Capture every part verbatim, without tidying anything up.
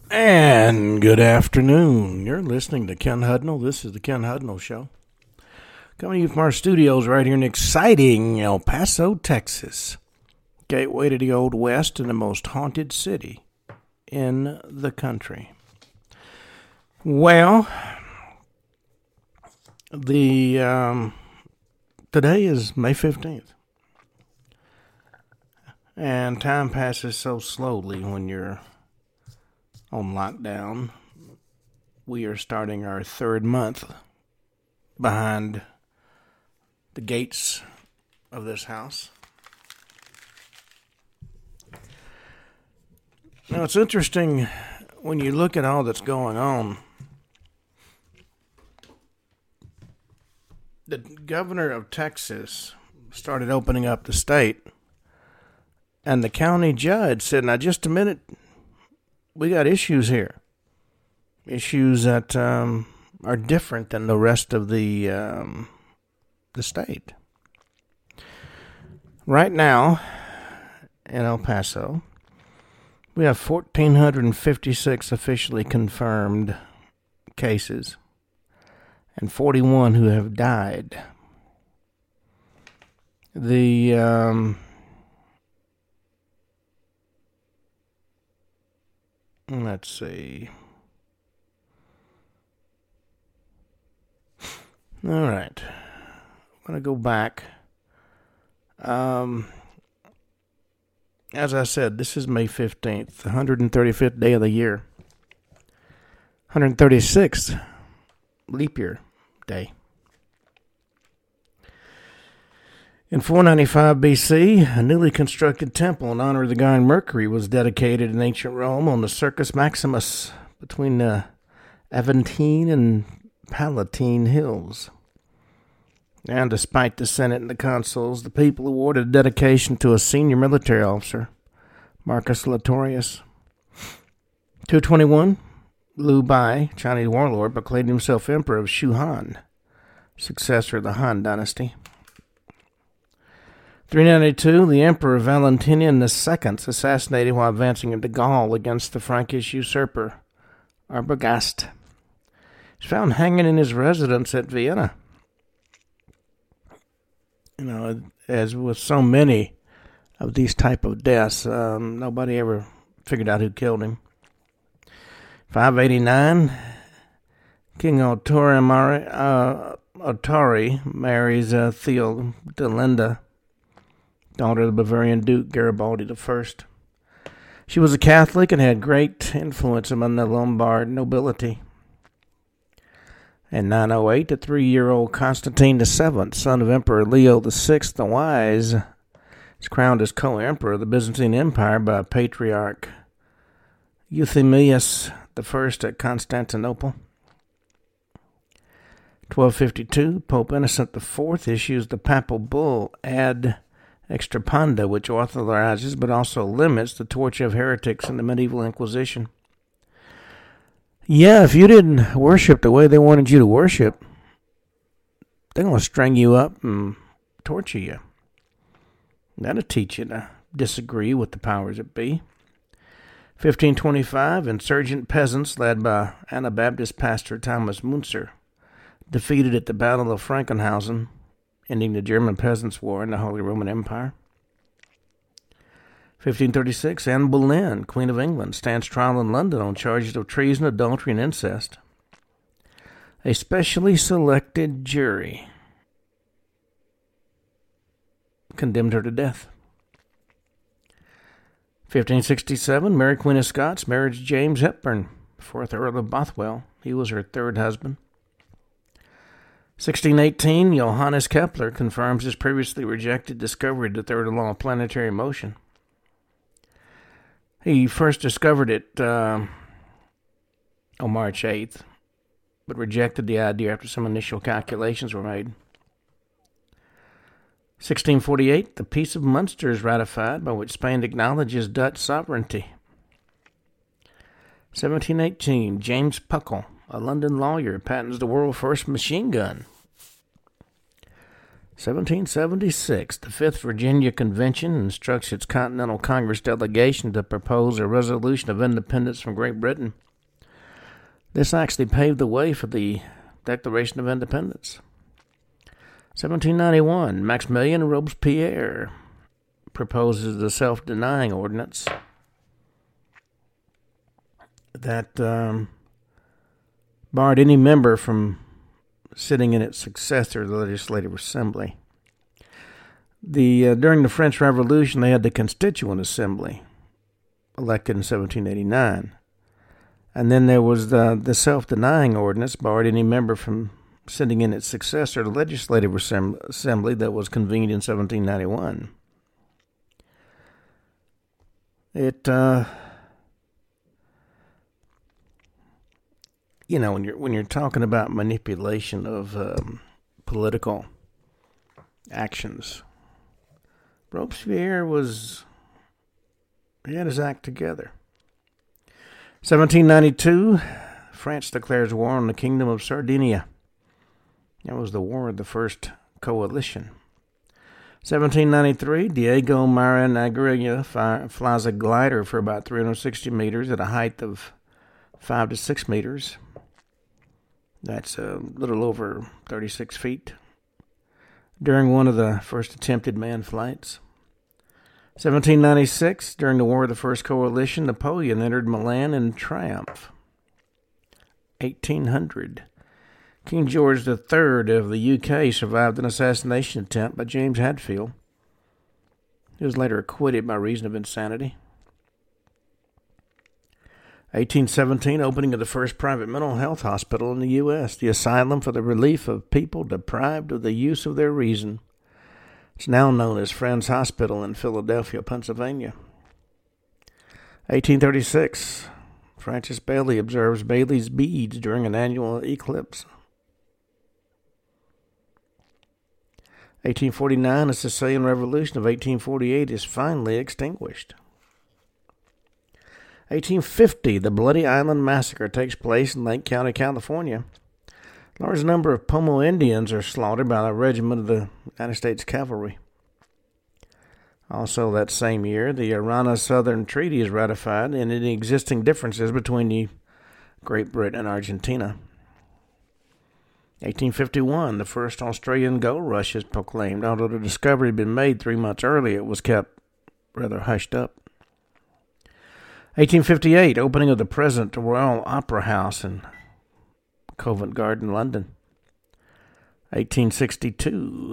And good afternoon. You're listening to Ken Hudnall. This is the Ken Hudnall Show. Coming to you from our studios right here in exciting El Paso, Texas. Gateway to the Old West and the most haunted city in the country. Well, the um, today is May fifteenth. And time passes so slowly when you're on lockdown. We are starting our third month behind the gates of this house. Now, it's interesting when you look at all that's going on. The governor of Texas started opening up the state, and the county judge said, now, just a minute, we got issues here. Issues that um, are different than the rest of the um, the state. Right now, in El Paso, we have one thousand four hundred fifty-six officially confirmed cases and forty-one who have died. The um, let's see. All right. I'm going to go back. Um, as I said, this is May fifteenth, the one hundred thirty-fifth day of the year. one hundred thirty-sixth leap year day. In four ninety-five B C, a newly constructed temple in honor of the god Mercury was dedicated in ancient Rome on the Circus Maximus between the Aventine and Palatine Hills. And despite the Senate and the consuls, the people awarded a dedication to a senior military officer, Marcus Latorius. two twenty-one, Liu Bai, Chinese warlord, proclaimed himself emperor of Shu Han, successor of the Han dynasty. three ninety-two, the Emperor Valentinian the Second assassinated while advancing into Gaul against the Frankish usurper Arbogast. He's found hanging in his residence at Vienna. You know, as with so many of these type of deaths, um, nobody ever figured out who killed him. five eighty-nine, King Ottori, uh, Ottori marries uh, Theodelinda, daughter of the Bavarian Duke Garibaldi the First. She was a Catholic and had great influence among the Lombard nobility. In nine oh eight, the three-year-old Constantine the Seventh, son of Emperor Leo the Sixth the Wise, is crowned as co-emperor of the Byzantine Empire by Patriarch Euthemius the First at Constantinople. twelve fifty-two, Pope Innocent the Fourth issues the papal bull Ad Extirpanda, which authorizes but also limits the torture of heretics in the medieval Inquisition. Yeah, if you didn't worship the way they wanted you to worship, they're going to string you up and torture you. That'll teach you to disagree with the powers that be. fifteen twenty-five, insurgent peasants led by Anabaptist pastor Thomas Müntzer defeated at the Battle of Frankenhausen, ending the German Peasants' War in the Holy Roman Empire. fifteen thirty-six, Anne Boleyn, Queen of England, stands trial in London on charges of treason, adultery, and incest. A specially selected jury condemned her to death. fifteen sixty-seven, Mary Queen of Scots married James Hepburn, fourth Earl of Bothwell. He was her third husband. sixteen eighteen, Johannes Kepler confirms his previously rejected discovery of the third law of planetary motion. He first discovered it uh, on March eighth, but rejected the idea after some initial calculations were made. sixteen forty-eight, the Peace of Munster is ratified, by which Spain acknowledges Dutch sovereignty. seventeen eighteen, James Puckle, a London lawyer, patents the world's first machine gun. seventeen seventy-six, the Fifth Virginia Convention instructs its Continental Congress delegation to propose a resolution of independence from Great Britain. This actually paved the way for the Declaration of Independence. seventeen ninety-one, Maximilien Robespierre proposes the self-denying ordinance that um, barred any member from sitting in its successor, the Legislative Assembly. The uh, during the French Revolution, they had the Constituent Assembly, elected in seventeen eighty-nine. And then there was the, the self-denying ordinance, barred any member from sitting in its successor, the Legislative Assembly, that was convened in seventeen ninety-one. It, uh, you know, when you're when you're talking about manipulation of um, political actions, Robespierre was he had his act together. seventeen ninety-two, France declares war on the Kingdom of Sardinia. That was the war of the First Coalition. seventeen ninety-three, Diego Marinaglia flies a glider for about three hundred sixty meters at a height of five to six meters. That's a little over thirty-six feet. During one of the first attempted manned flights. seventeen ninety-six, during the War of the First Coalition, Napoleon entered Milan in triumph. eighteen hundred, King George the Third of the U K survived an assassination attempt by James Hadfield. He was later acquitted by reason of insanity. eighteen seventeen, opening of the first private mental health hospital in the U S, the Asylum for the Relief of People Deprived of the Use of Their Reason. It's now known as Friends Hospital in Philadelphia, Pennsylvania. eighteen thirty-six, Francis Bailey observes Bailey's beads during an annual eclipse. eighteen forty-nine, the Sicilian Revolution of eighteen forty-eight is finally extinguished. eighteen fifty, the Bloody Island Massacre takes place in Lake County, California. A large number of Pomo Indians are slaughtered by a regiment of the United States Cavalry. Also that same year, the Arana Southern Treaty is ratified, and any existing differences between the Great Britain and Argentina. eighteen fifty-one, the first Australian gold rush is proclaimed. Although the discovery had been made three months earlier, it was kept rather hushed up. eighteen fifty-eight, opening of the present Royal Opera House in Covent Garden, London. eighteen sixty-two.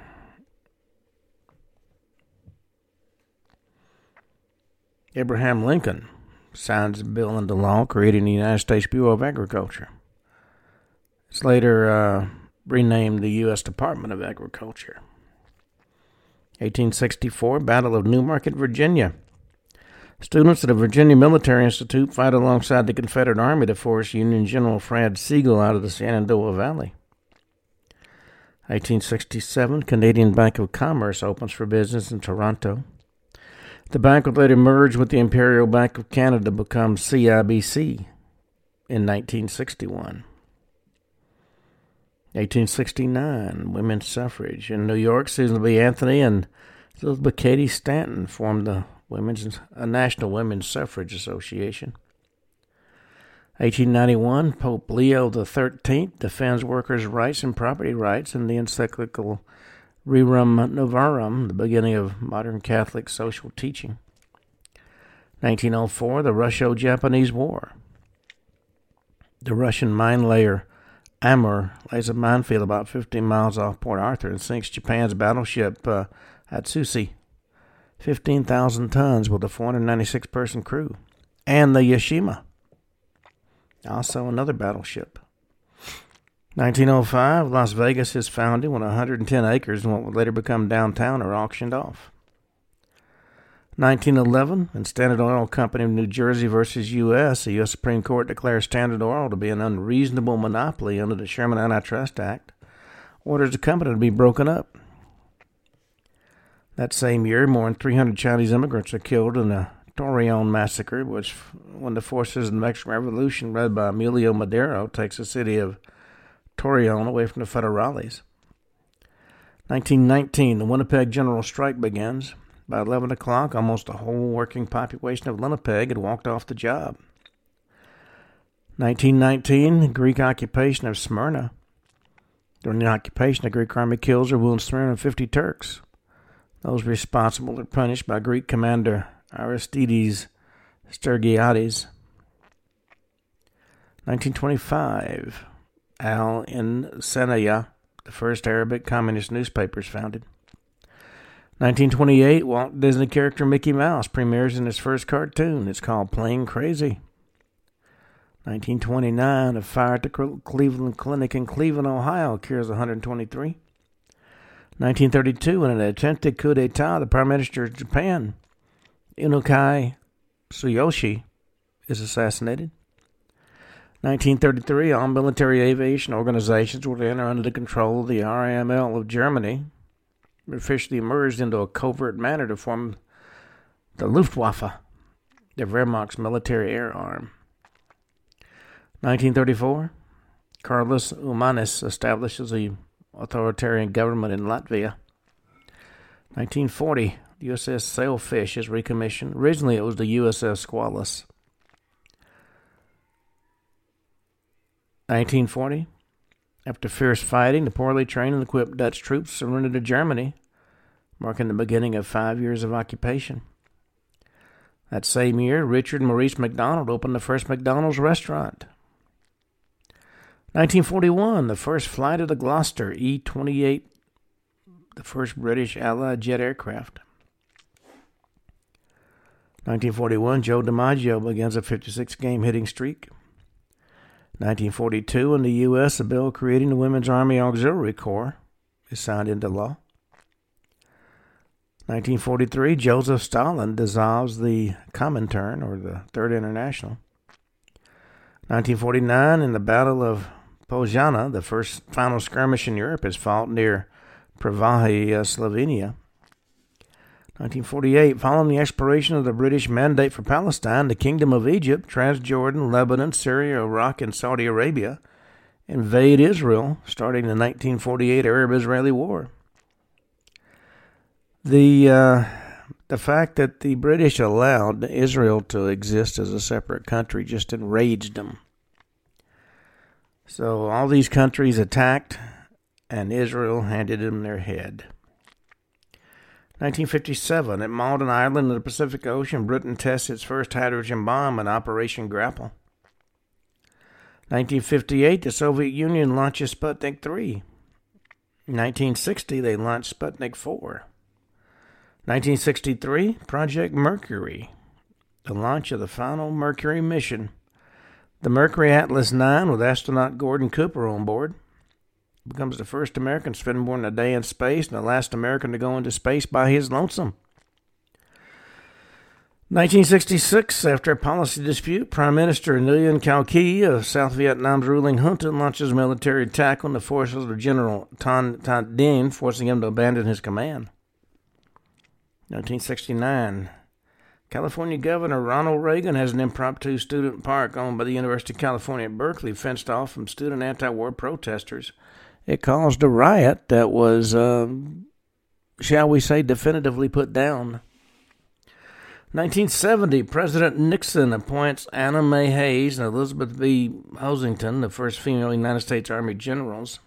Abraham Lincoln signs a bill into law creating the United States Bureau of Agriculture. It's later uh, renamed the U S Department of Agriculture. eighteen sixty-four, Battle of Newmarket, Virginia. Students at the Virginia Military Institute fight alongside the Confederate Army to force Union General Fred Siegel out of the Shenandoah Valley. eighteen sixty-seven, Canadian Bank of Commerce opens for business in Toronto. The bank would later merge with the Imperial Bank of Canada to become C I B C in nineteen sixty-one. eighteen sixty-nine, women's suffrage. In New York, Susan B. Anthony and Elizabeth Cady Stanton formed the Women's a National Women's Suffrage Association. eighteen ninety-one, Pope Leo the Thirteenth defends workers' rights and property rights in the encyclical Rerum Novarum, the beginning of modern Catholic social teaching. nineteen oh four, the Russo-Japanese War. The Russian mine layer Amur lays a minefield about fifteen miles off Port Arthur and sinks Japan's battleship uh, Atsushi. fifteen thousand tons with a four hundred ninety-six person crew. And the Yashima, also another battleship. nineteen oh five, Las Vegas is founded when one hundred ten acres and what would later become downtown are auctioned off. nineteen eleven, in Standard Oil Company of New Jersey versus U S, the U S Supreme Court declares Standard Oil to be an unreasonable monopoly under the Sherman Antitrust Act, orders the company to be broken up. That same year, more than three hundred Chinese immigrants are killed in the Torreon massacre, which, when the forces of the Mexican Revolution, led by Emilio Madero, takes the city of Torreon away from the Federales. nineteen nineteen, the Winnipeg General Strike begins. By eleven o'clock, almost the whole working population of Winnipeg had walked off the job. nineteen nineteen, Greek occupation of Smyrna. During the occupation, the Greek army kills or wounds three hundred fifty Turks. Those responsible are punished by Greek commander Aristides Stergiadis. nineteen twenty-five, Al-Insaniya, the first Arabic communist newspaper, is founded. nineteen twenty-eight, Walt Disney character Mickey Mouse premieres in his first cartoon. It's called Plain Crazy. nineteen twenty-nine, a fire at the Cleveland Clinic in Cleveland, Ohio, kills one hundred twenty-three. nineteen thirty-two, in an attempted coup d'etat, the Prime Minister of Japan, Inukai Tsuyoshi, is assassinated. nineteen thirty-three, all military aviation organizations were to enter under the control of the R A M L of Germany. It officially emerged into a covert manner to form the Luftwaffe, the Wehrmacht's military air arm. nineteen thirty-four, Carlos Umanis establishes the authoritarian government in Latvia. nineteen forty, the U S S Sailfish is recommissioned. Originally, it was the U S S Squalus. nineteen forty, after fierce fighting, the poorly trained and equipped Dutch troops surrendered to Germany, marking the beginning of five years of occupation. That same year, Richard Maurice McDonald opened the first McDonald's restaurant. nineteen forty-one, the first flight of the Gloucester E twenty-eight, the first British Allied jet aircraft. nineteen forty-one, Joe DiMaggio begins a fifty-six game hitting streak. nineteen forty-two, in the U S, a bill creating the Women's Army Auxiliary Corps is signed into law. nineteen forty-three, Joseph Stalin dissolves the Comintern, or the Third International. nineteen forty-nine, in the Battle of Poznan, the first final skirmish in Europe is fought near Pravahi, Slovenia. nineteen forty-eight, following the expiration of the British Mandate for Palestine, the Kingdom of Egypt, Transjordan, Lebanon, Syria, Iraq, and Saudi Arabia invade Israel, starting the nineteen forty-eight Arab-Israeli War. The uh, the fact that the British allowed Israel to exist as a separate country just enraged them. So all these countries attacked, and Israel handed them their head. nineteen fifty-seven, at Malden Island in the Pacific Ocean, Britain tests its first hydrogen bomb in Operation Grapple. nineteen fifty-eight, the Soviet Union launches Sputnik three. nineteen sixty, they launched Sputnik four. nineteen sixty-three, Project Mercury, the launch of the final Mercury mission. The Mercury Atlas nine, with astronaut Gordon Cooper on board, becomes the first American to spend more than a day in space and the last American to go into space by his lonesome. nineteen sixty-six, after a policy dispute, Prime Minister Nguyen Cao Ky of South Vietnam's ruling junta launches a military attack on the forces of General Tan Thanh Dien, forcing him to abandon his command. nineteen sixty-nine, California Governor Ronald Reagan has an impromptu student park owned by the University of California at Berkeley fenced off from student anti-war protesters. It caused a riot that was, uh, shall we say, definitively put down. nineteen seventy, President Nixon appoints Anna Mae Hayes and Elizabeth V. Hosington, the first female United States Army generals.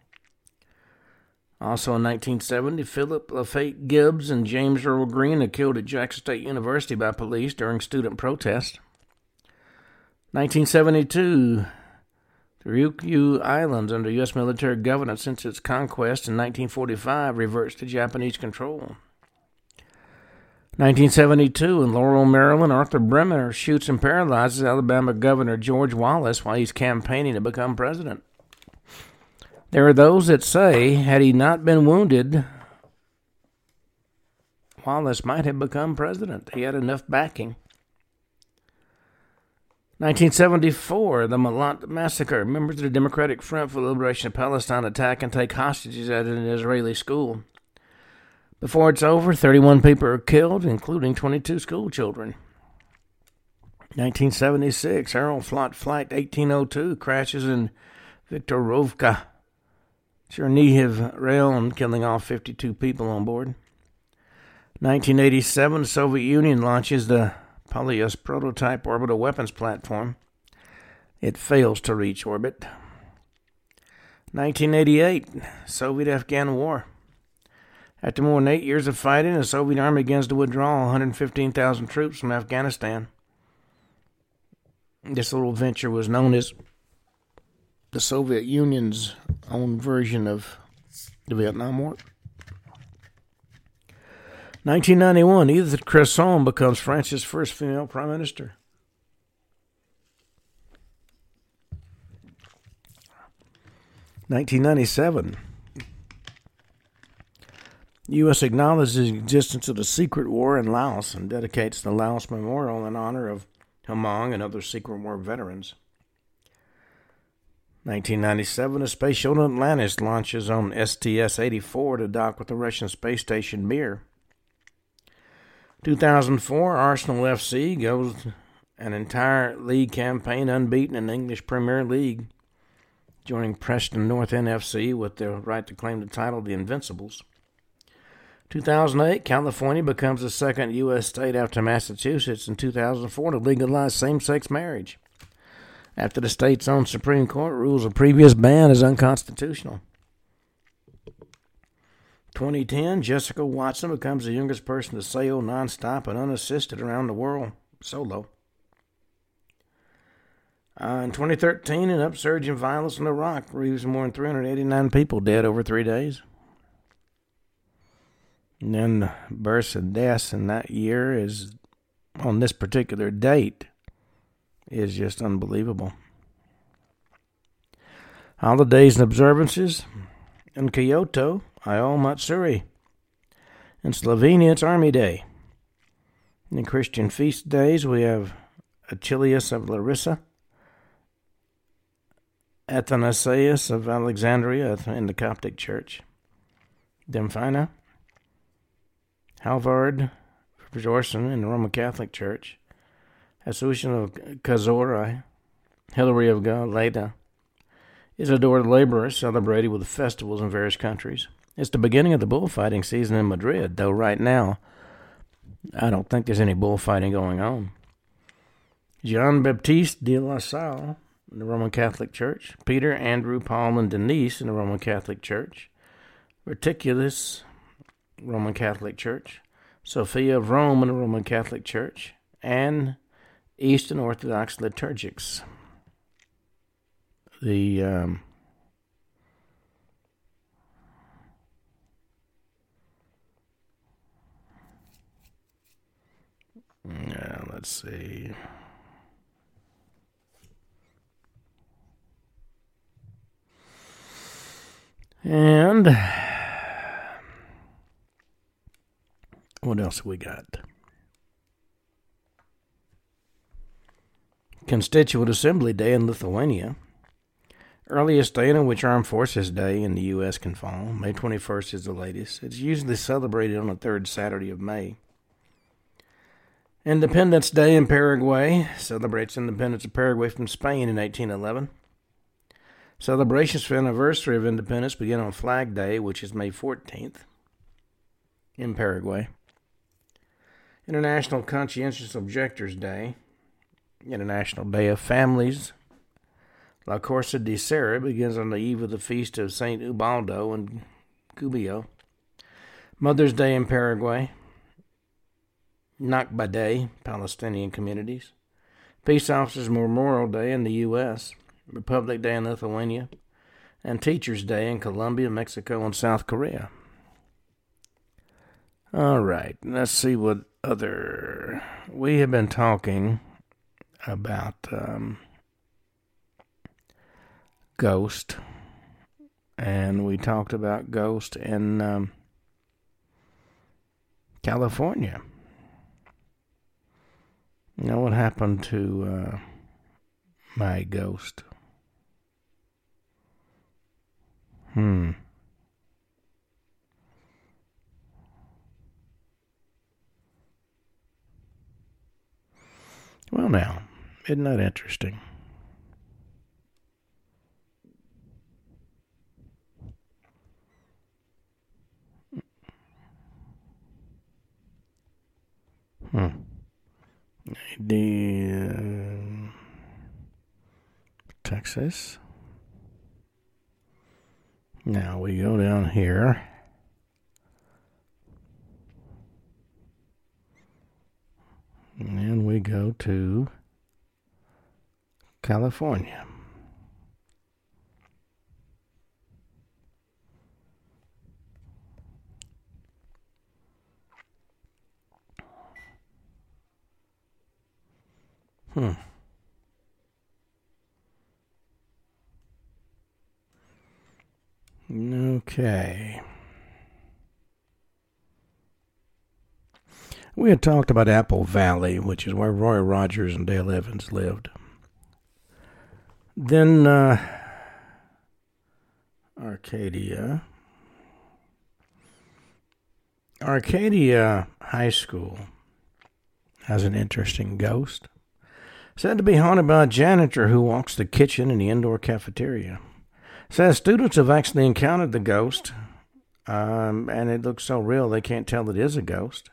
Also in nineteen seventy, Philip Lafayette Gibbs and James Earl Green are killed at Jackson State University by police during student protest. nineteen seventy-two, the Ryukyu Islands, under U S military governance since its conquest in nineteen forty-five, reverts to Japanese control. nineteen seventy-two, in Laurel, Maryland, Arthur Bremer shoots and paralyzes Alabama Governor George Wallace while he's campaigning to become president. There are those that say, had he not been wounded, Wallace might have become president. He had enough backing. nineteen seventy-four, the Malat Massacre. Members of the Democratic Front for the Liberation of Palestine attack and take hostages at an Israeli school. Before it's over, thirty-one people are killed, including twenty-two school children. nineteen seventy-six, Aeroflot Flight eighteen oh two crashes in Viktorovka, Chernihiv rail, killing all fifty-two people on board. nineteen eighty-seven, the Soviet Union launches the Polyus prototype orbital weapons platform. It fails to reach orbit. nineteen eighty-eight, Soviet-Afghan War. After more than eight years of fighting, the Soviet Army begins to withdraw one hundred fifteen thousand troops from Afghanistan. This little venture was known as the Soviet Union's own version of the Vietnam War. nineteen ninety-one, Edith Cresson becomes France's first female prime minister. nineteen ninety-seven, the U S acknowledges the existence of the secret war in Laos and dedicates the Laos Memorial in honor of Hmong and other secret war veterans. nineteen ninety-seven, the space shuttle Atlantis launches on S T S eighty-four to dock with the Russian space station Mir. two thousand four, Arsenal F C goes an entire league campaign unbeaten in the English Premier League, joining Preston North End F C with the right to claim the title the Invincibles. two thousand eight, California becomes the second U S state after Massachusetts in two thousand four to legalize same-sex marriage, after the state's own Supreme Court rules a previous ban as unconstitutional. twenty ten, Jessica Watson becomes the youngest person to sail nonstop and unassisted around the world, solo. Uh, in twenty thirteen, an upsurge in violence in Iraq leaves more than three hundred eighty-nine people dead over three days. And then the births and deaths in that year is, on this particular date, is just unbelievable. Holidays and observances. In Kyoto, Ayol Matsuri. In Slovenia, it's Army Day. In Christian feast days, we have Achilles of Larissa, Athanasius of Alexandria in the Coptic Church, Demphina, Halvard Jorson in the Roman Catholic Church, Assumption of Kazori, Hilary of Galata, Isidore the Laborer, celebrated with festivals in various countries. It's the beginning of the bullfighting season in Madrid, though right now I don't think there's any bullfighting going on. Jean-Baptiste de La Salle in the Roman Catholic Church, Peter, Andrew, Paul, and Denise in the Roman Catholic Church, Reticulus, Roman Catholic Church, Sophia of Rome in the Roman Catholic Church, and Eastern Orthodox liturgics. The um, yeah, let's see. And what else we got? Constituent Assembly Day in Lithuania. Earliest day on which Armed Forces Day in the U S can fall. May twenty-first is the latest. It's usually celebrated on the third Saturday of May. Independence Day in Paraguay. Celebrates independence of Paraguay from Spain in eighteen eleven. Celebrations for the anniversary of independence begin on Flag Day, which is May fourteenth, in Paraguay. International Conscientious Objectors Day. International Day of Families. La Corsa di Sera begins on the eve of the feast of Saint Ubaldo in Gubbio. Mother's Day in Paraguay. Nakba Day, Palestinian communities. Peace Officers Memorial Day in the U S Republic Day in Lithuania. And Teachers Day in Colombia, Mexico, and South Korea. All right, let's see what other... We have been talking about... Um, Ghost, and we talked about Ghost in um, California. You know what happened to uh, my ghost? Hmm. Well, now, isn't that interesting? Hmm. The uh, Texas. Now we go down here. And then we go to California. Hmm. Okay. We had talked about Apple Valley, which is where Roy Rogers and Dale Evans lived. Then uh, Arcadia. Arcadia High School has an interesting ghost. Said to be haunted by a janitor who walks the kitchen and the indoor cafeteria. Says students have actually encountered the ghost, um, and it looks so real they can't tell it is a ghost.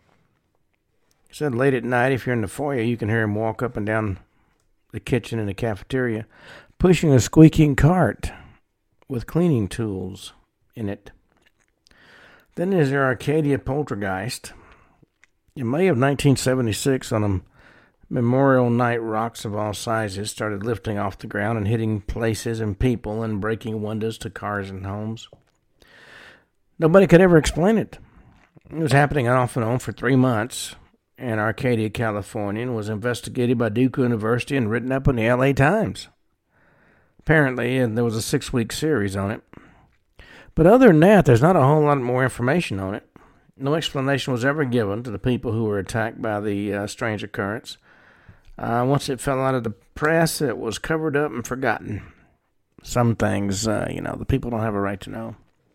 Said late at night, if you're in the foyer, you can hear him walk up and down the kitchen and the cafeteria, pushing a squeaking cart with cleaning tools in it. Then there's the Arcadia Poltergeist. In May of nineteen seventy-six, on a Memorial Night, rocks of all sizes started lifting off the ground and hitting places and people and breaking windows to cars and homes. Nobody could ever explain it. It was happening off and on for three months in Arcadia, California, and was investigated by Duke University and written up in the L A Times. Apparently, there was a six-week series on it. But other than that, there's not a whole lot more information on it. No explanation was ever given to the people who were attacked by the uh, strange occurrence. Uh, once it fell out of the press, it was covered up and forgotten. Some things, uh, you know, the people don't have a right to know.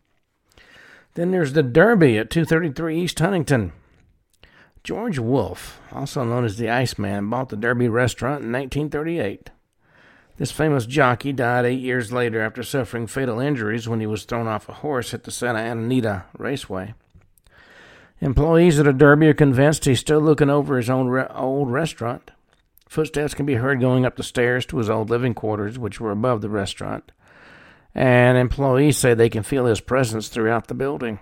Then there's the Derby at two thirty-three East Huntington. George Wolfe, also known as the Iceman, bought the Derby restaurant in nineteen thirty-eight. This famous jockey died eight years later after suffering fatal injuries when he was thrown off a horse at the Santa Anita Raceway. Employees at a Derby are convinced he's still looking over his own re- old restaurant. Footsteps can be heard going up the stairs to his old living quarters, which were above the restaurant. And employees say they can feel his presence throughout the building.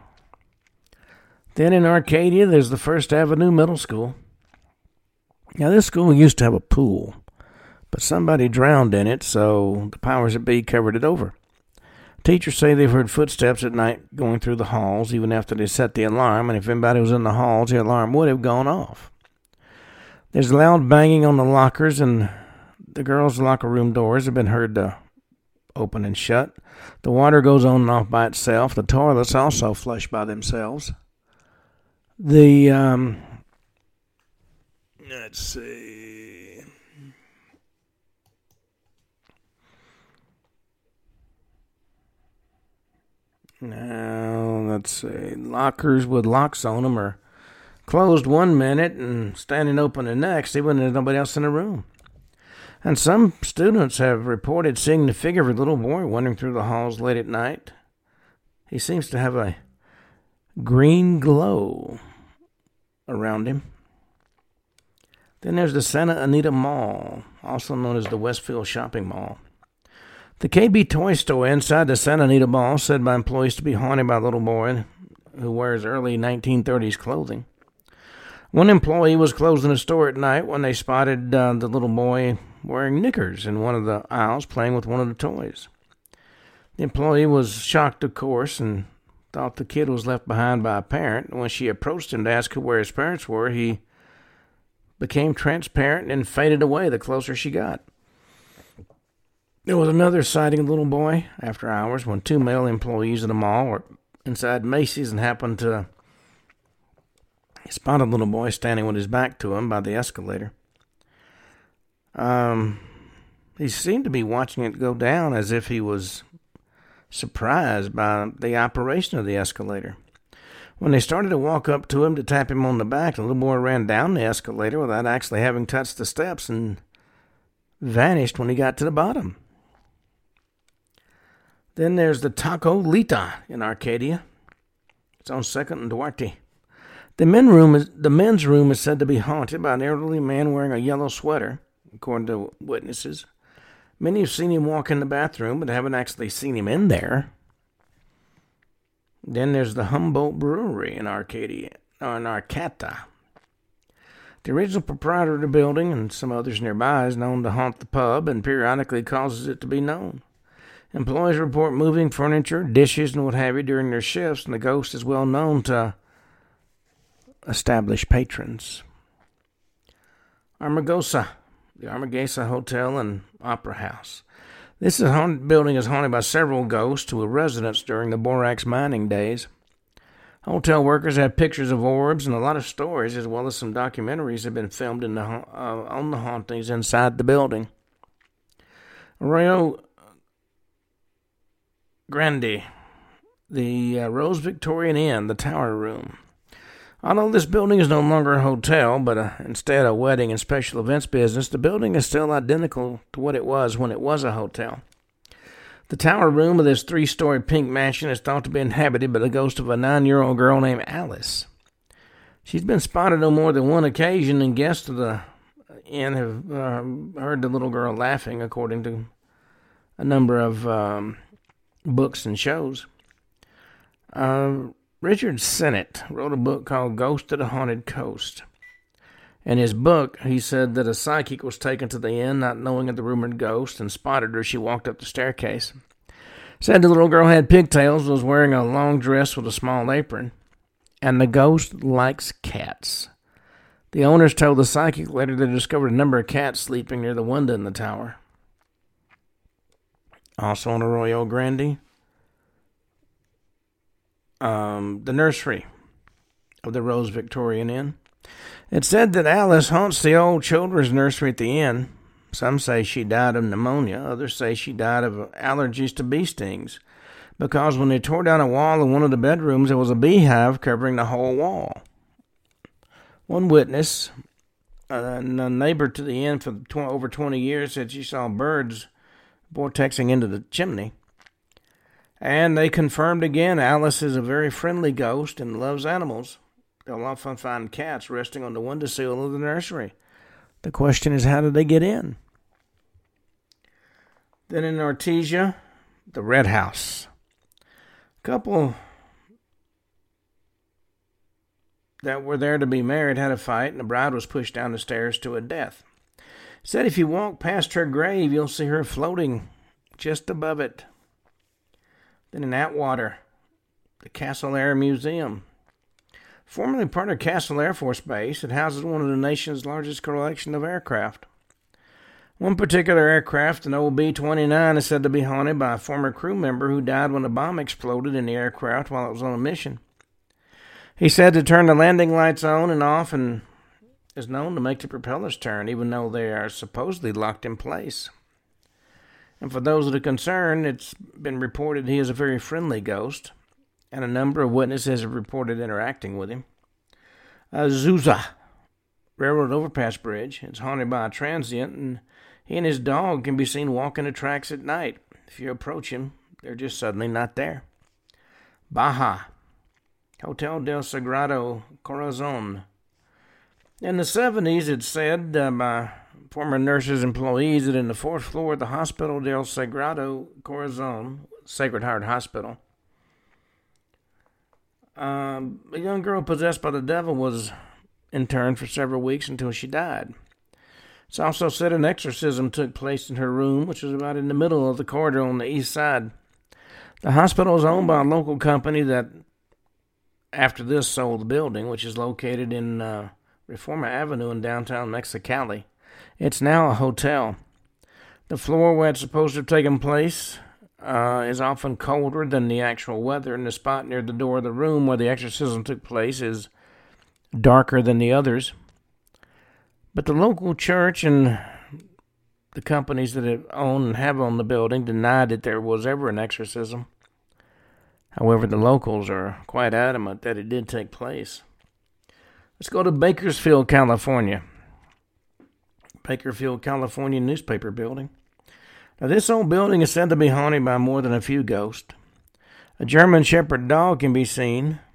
Then in Arcadia, there's the First Avenue Middle School. Now, this school used to have a pool, but somebody drowned in it, so the powers that be covered it over. Teachers say they've heard footsteps at night going through the halls, even after they set the alarm, and if anybody was in the halls, the alarm would have gone off. There's loud banging on the lockers, and the girls' locker room doors have been heard to open and shut. The water goes on and off by itself. The toilets also flush by themselves. The, um, let's see. Now, let's see. Lockers with locks on them are closed one minute and standing open the next, even when there's nobody else in the room. And some students have reported seeing the figure of a little boy wandering through the halls late at night. He seems to have a green glow around him. Then there's the Santa Anita Mall, also known as the Westfield Shopping Mall. The K B Toy Store inside the Santa Anita Mall said by employees to be haunted by a little boy who wears early nineteen thirties clothing. One employee was closing the store at night when they spotted uh, the little boy wearing knickers in one of the aisles playing with one of the toys. The employee was shocked, of course, and thought the kid was left behind by a parent. When she approached him to ask where his parents were, he became transparent and faded away the closer she got. There was another sighting of the little boy after hours when two male employees of the mall were inside Macy's and happened to spot a little boy standing with his back to him by the escalator. Um, he seemed to be watching it go down as if he was surprised by the operation of the escalator. When they started to walk up to him to tap him on the back, the little boy ran down the escalator without actually having touched the steps and vanished when he got to the bottom. Then there's the Taco Lita in Arcadia. It's on second and Duarte. The men room is, the men's room is said to be haunted by an elderly man wearing a yellow sweater, according to witnesses. Many have seen him walk in the bathroom, but haven't actually seen him in there. Then there's the Humboldt Brewery in Arcadia, or in Arcata. The original proprietor of the building and some others nearby is known to haunt the pub and periodically causes it to be known. Employees report moving furniture, dishes, and what have you during their shifts, and the ghost is well known to established patrons. Armagosa, the Armagosa Hotel and Opera House. This is haunted, building is haunted by several ghosts who were residents during the borax mining days. Hotel workers have pictures of orbs, and a lot of stories, as well as some documentaries, have been filmed in the, uh, on the hauntings inside the building. Arroyo Grande, the uh, Rose Victorian Inn, the Tower Room. Although this building is no longer a hotel, but a, instead a wedding and special events business, the building is still identical to what it was when it was a hotel. The tower room of this three-story pink mansion is thought to be inhabited by the ghost of a nine-year-old girl named Alice. She's been spotted on more than one occasion, and guests of the inn have uh, heard the little girl laughing, according to a number of um, books and shows. Uh, Richard Sennett wrote a book called Ghost of the Haunted Coast. In his book, he said that a psychic was taken to the inn not knowing of the rumored ghost and spotted her as she walked up the staircase. Said the little girl had pigtails, was wearing a long dress with a small apron, and the ghost likes cats. The owners told the psychic later they discovered a number of cats sleeping near the window in the tower. Also on Arroyo Grande, um, the nursery of the Rose Victorian Inn. It's said that Alice haunts the old children's nursery at the inn. Some say she died of pneumonia. Others say she died of allergies to bee stings, because when they tore down a wall in one of the bedrooms, there was a beehive covering the whole wall. One witness, a neighbor to the inn for over twenty years, said she saw birds vortexing into the chimney. And they confirmed again Alice is a very friendly ghost and loves animals. They'll often find cats resting on the windowsill of the nursery. The question is, how did they get in? Then in Artesia, the Red House. A couple that were there to be married had a fight, and the bride was pushed down the stairs to her death. Said if you walk past her grave, you'll see her floating just above it. Then in Atwater, the Castle Air Museum. Formerly part of Castle Air Force Base, it houses one of the nation's largest collection of aircraft. One particular aircraft, an old B twenty-nine, is said to be haunted by a former crew member who died when a bomb exploded in the aircraft while it was on a mission. He said to turn the landing lights on and off and is known to make the propellers turn, even though they are supposedly locked in place. And for those that are concerned, it's been reported he is a very friendly ghost, and a number of witnesses have reported interacting with him. Azusa Railroad Overpass Bridge is haunted by a transient, and he and his dog can be seen walking the tracks at night. If you approach him, they're just suddenly not there. Baja Hotel del Sagrado Corazon. In the seventies, it's said uh, by former nurses and employees that in the fourth floor of the Hospital del Sagrado Corazon, Sacred Heart Hospital, um, a young girl possessed by the devil was interned for several weeks until she died. It's also said an exorcism took place in her room, which was about in the middle of the corridor on the east side. The hospital is owned by a local company that, after this, sold the building, which is located in uh, Reforma Avenue in downtown Mexicali. It's now a hotel. The floor where it's supposed to have taken place uh, is often colder than the actual weather, and the spot near the door of the room where the exorcism took place is darker than the others. But the local church and the companies that have owned and have owned the building denied that there was ever an exorcism. However, the locals are quite adamant that it did take place. Let's go to Bakersfield, California. Bakersfield, California newspaper building. Now, this old building is said to be haunted by more than a few ghosts. A German Shepherd dog can be seen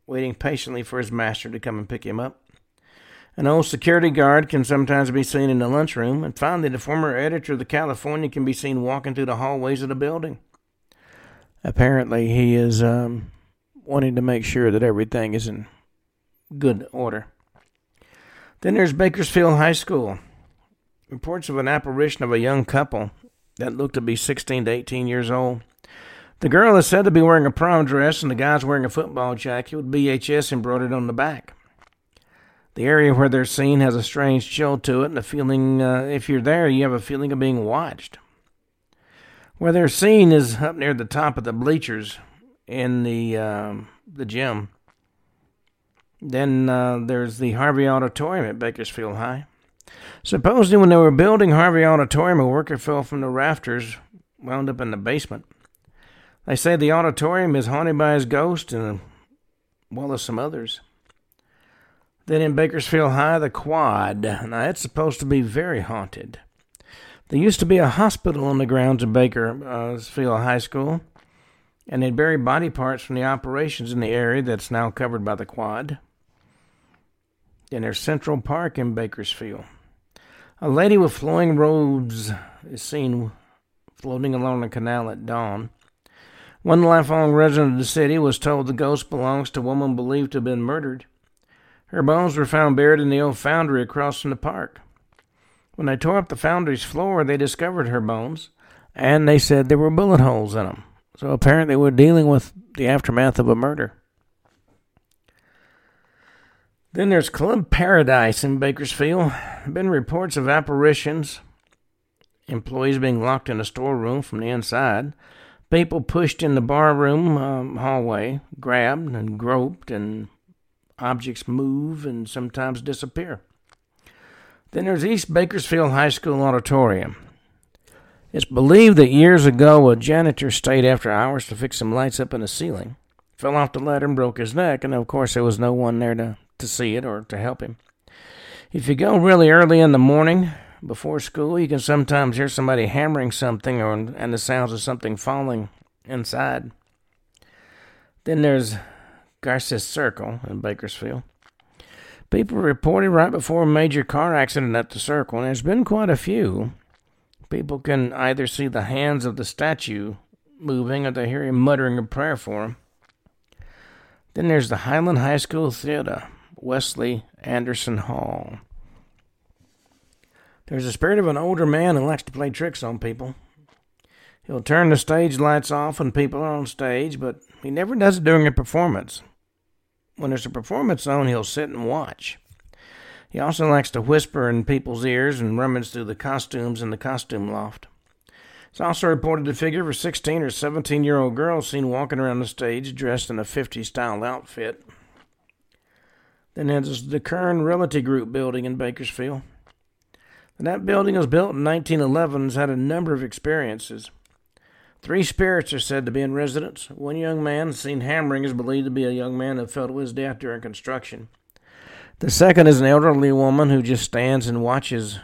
waiting patiently for his master to come and pick him up. An old security guard can sometimes be seen in the lunchroom, and finally the former editor of the Californian can be seen walking through the hallways of the building. Apparently he is um, wanting to make sure that everything is in good order. Then there's Bakersfield High School. Reports of an apparition of a young couple that looked to be sixteen to eighteen years old. The girl is said to be wearing a prom dress, and the guy's wearing a football jacket with B H S embroidered on the back. The area where they're seen has a strange chill to it, and a feeling, uh, if you're there, you have a feeling of being watched. Where they're seen is up near the top of the bleachers in the um, the gym. Then uh, there's the Harvey Auditorium at Bakersfield High. Supposedly when they were building Harvey Auditorium, a worker fell from the rafters, wound up in the basement. They say the auditorium is haunted by his ghost, and well as some others. Then in Bakersfield High, the Quad. Now, it's supposed to be very haunted. There used to be a hospital on the grounds of Bakersfield High School, and they'd bury body parts from the operations in the area that's now covered by the Quad. Then there's Central Park in Bakersfield. A lady with flowing robes is seen floating along the canal at dawn. One lifelong resident of the city was told the ghost belongs to a woman believed to have been murdered. Her bones were found buried in the old foundry across from the park. When they tore up the foundry's floor, they discovered her bones, and they said there were bullet holes in them. So apparently we're dealing with the aftermath of a murder. Then there's Club Paradise in Bakersfield. There have been reports of apparitions, employees being locked in a storeroom from the inside, people pushed in the barroom um, hallway, grabbed and groped, and objects move and sometimes disappear. Then there's East Bakersfield High School Auditorium. It's believed that years ago a janitor stayed after hours to fix some lights up in the ceiling, fell off the ladder and broke his neck, and of course there was no one there to, to see it or to help him. If you go really early in the morning before school, you can sometimes hear somebody hammering something or and the sounds of something falling inside. Then there's Garces Circle in Bakersfield. People reported right before a major car accident at the circle, and there's been quite a few. People can either see the hands of the statue moving or they hear him muttering a prayer for him. Then there's the Highland High School Theater, Wesley Anderson Hall. There's the spirit of an older man who likes to play tricks on people. He'll turn the stage lights off when people are on stage, but he never does it during a performance. When there's a performance on, he'll sit and watch. He also likes to whisper in people's ears and rummage through the costumes in the costume loft. It's also reported to figure for sixteen or seventeen-year-old girls seen walking around the stage dressed in a fifties-style outfit. Then there's the Kern Realty Group building in Bakersfield. And that building was built in nineteen eleven and has had a number of experiences. Three spirits are said to be in residence. One young man seen hammering is believed to be a young man who fell to his death during construction. The second is an elderly woman who just stands and watches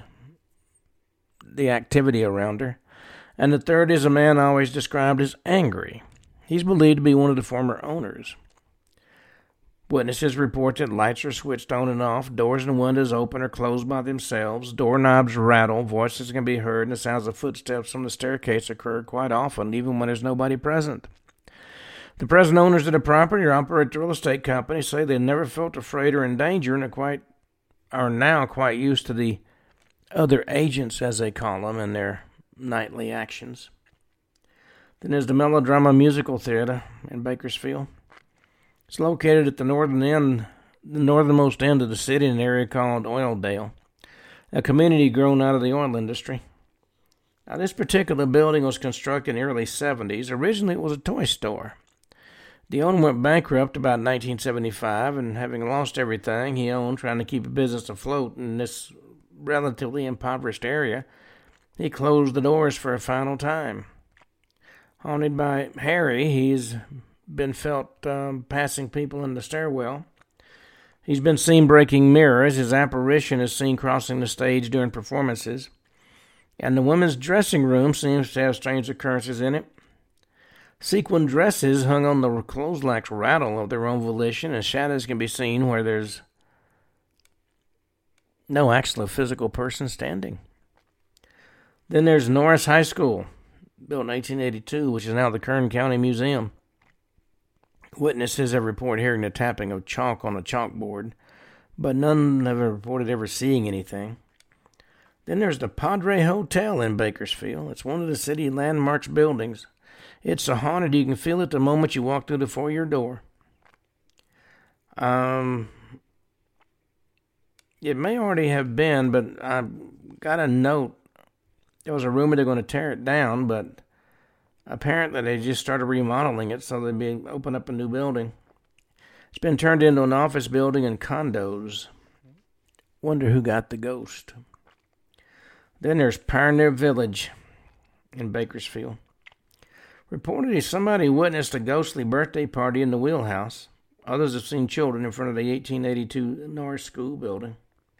the activity around her. And the third is a man always described as angry. He's believed to be one of the former owners. Witnesses report that lights are switched on and off, doors and windows open or close by themselves, doorknobs rattle, voices can be heard, and the sounds of footsteps on the staircase occur quite often, even when there's nobody present. The present owners of the property or operate the real estate company say they never felt afraid or in danger and are quite are now quite used to the other agents, as they call them, and their nightly actions. Then there's the Melodrama Musical Theater in Bakersfield. It's located at the northern end, the northernmost end of the city in an area called Oildale, a community grown out of the oil industry. Now, this particular building was constructed in the early seventies. Originally, it was a toy store. The owner went bankrupt about nineteen seventy-five, and having lost everything he owned, trying to keep a business afloat in this relatively impoverished area, he closed the doors for a final time. Haunted by Harry, he's been felt um, passing people in the stairwell. He's been seen breaking mirrors. His apparition is seen crossing the stage during performances. And the women's dressing room seems to have strange occurrences in it. Sequin dresses hung on the clothes racks rattle of their own volition, and shadows can be seen where there's no actual physical person standing. Then there's Norris High School, built in eighteen eighty-two, which is now the Kern County Museum. Witnesses have reported hearing the tapping of chalk on a chalkboard, but none have reported ever seeing anything. Then there's the Padre Hotel in Bakersfield. It's one of the city landmarks buildings. It's so haunted you can feel it the moment you walk through the foyer door. Um, it may already have been, but I got a note. There was a rumor they're going to tear it down, but apparently they just started remodeling it so they'd be open up a new building. It's been turned into an office building and condos. Wonder who got the ghost. Then there's Pioneer Village in Bakersfield. Reportedly, somebody witnessed a ghostly birthday party in the wheelhouse. Others have seen children in front of the eighteen eighty-two Norris School building.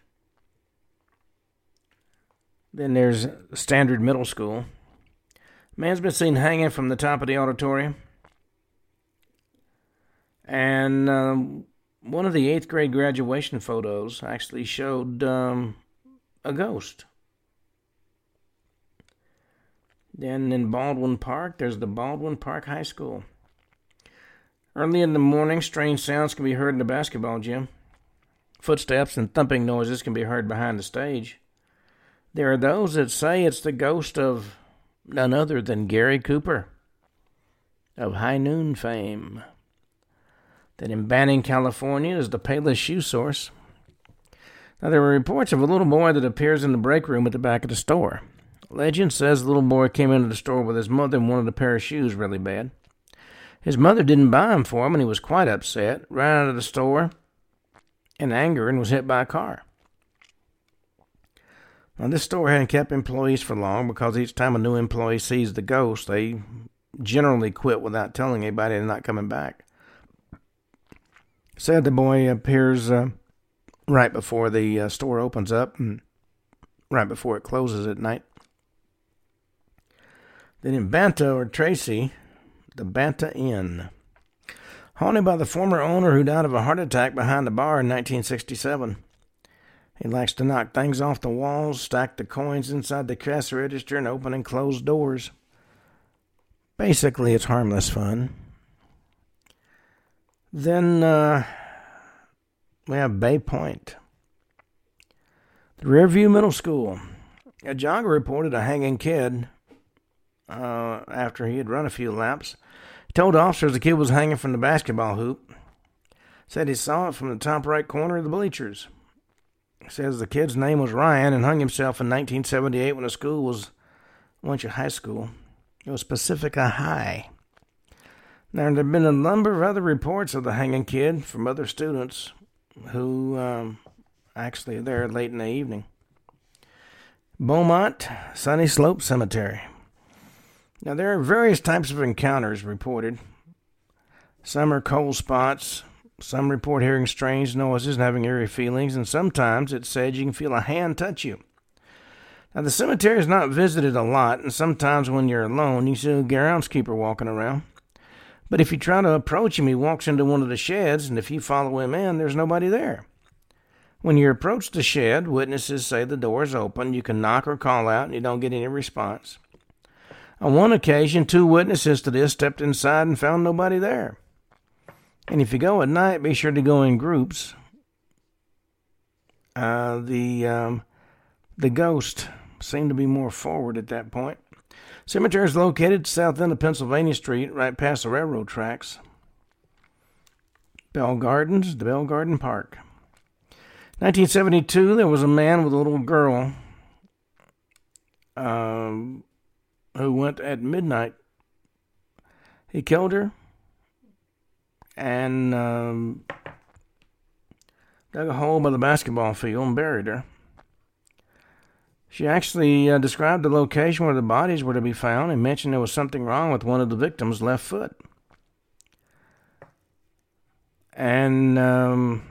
Then there's Standard Middle School. A man's been seen hanging from the top of the auditorium. And um, one of the eighth grade graduation photos actually showed um, a ghost. Then in Baldwin Park, there's the Baldwin Park High School. Early in the morning, strange sounds can be heard in the basketball gym. Footsteps and thumping noises can be heard behind the stage. There are those that say it's the ghost of none other than Gary Cooper of High Noon fame. Then in Banning, California, is the Payless Shoe Source. Now, there were reports of a little boy that appears in the break room at the back of the store. Legend says the little boy came into the store with his mother and wanted a pair of shoes really bad. His mother didn't buy them for him, and he was quite upset, ran out of the store in anger, and was hit by a car. Now, this store hadn't kept employees for long because each time a new employee sees the ghost, they generally quit without telling anybody they're not coming back. Said the boy appears uh, right before the uh, store opens up and right before it closes at night. Then in Banta or Tracy, the Banta Inn. Haunted by the former owner who died of a heart attack behind the bar in nineteen sixty-seven. He likes to knock things off the walls, stack the coins inside the cash register, and open and close doors. Basically, it's harmless fun. Then uh, we have Bay Point. The Riverview Middle School. A jogger reported a hanging kid uh, after he had run a few laps. He told officers the kid was hanging from the basketball hoop. Said he saw it from the top right corner of the bleachers. Says the kid's name was Ryan and hung himself in nineteen seventy-eight when the school was Winchester High School. It was Pacifica High. Now, there have been a number of other reports of the hanging kid from other students who um, actually are there late in the evening. Beaumont Sunny Slope Cemetery. Now, there are various types of encounters reported. Some are cold spots. Some report hearing strange noises and having eerie feelings, and sometimes it's said you can feel a hand touch you. Now, the cemetery is not visited a lot, and sometimes when you're alone, you see a groundskeeper walking around. But if you try to approach him, he walks into one of the sheds, and if you follow him in, there's nobody there. When you approach the shed, witnesses say the door is open. You can knock or call out, and you don't get any response. On one occasion, two witnesses to this stepped inside and found nobody there. And if you go at night, be sure to go in groups. Uh, the um, the ghost seemed to be more forward at that point. Cemetery is located south end of Pennsylvania Street, right past the railroad tracks. Bell Gardens, the Bell Garden Park. nineteen seventy-two, there was a man with a little girl um, who went at midnight. He killed her and um, dug a hole by the basketball field and buried her. She actually uh, described the location where the bodies were to be found and mentioned there was something wrong with one of the victims' left foot. And um,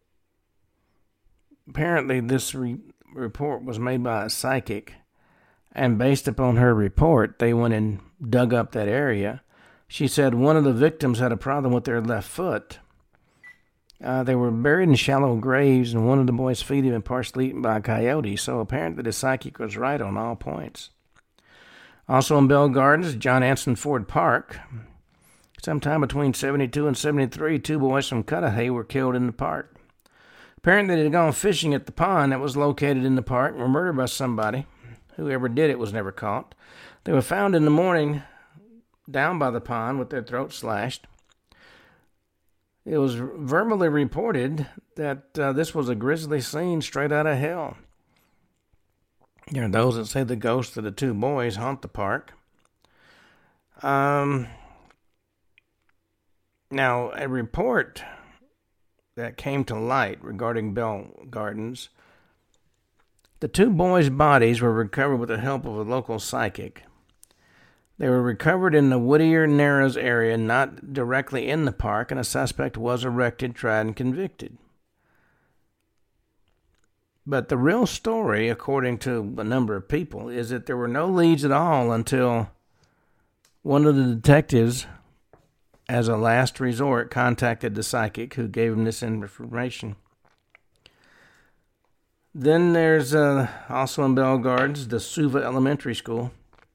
apparently this re- report was made by a psychic, And based upon her report, they went and dug up that area. She said one of the victims had a problem with their left foot. Uh, they were buried in shallow graves, and one of the boys' feet had been partially eaten by a coyote, so apparently the psychic was right on all points. Also in Bell Gardens, John Anson Ford Park. Sometime between seventy-two and seventy-three, two boys from Cudahy were killed in the park. Apparently they had gone fishing at the pond that was located in the park and were murdered by somebody. Whoever did it was never caught. They were found in the morning down by the pond with their throats slashed. It was verbally reported that uh, this was a grisly scene straight out of hell. There are those that say the ghosts of the two boys haunt the park. Um, now, a report that came to light regarding Bell Gardens, the two boys' bodies were recovered with the help of a local psychic. They were recovered in the Whittier Narrows area, not directly in the park, and a suspect was arrested, tried, and convicted. But the real story, according to a number of people, is that there were no leads at all until one of the detectives, as a last resort, contacted the psychic who gave him this information. Then there's uh, also in Bell Gardens, the Suva Elementary School.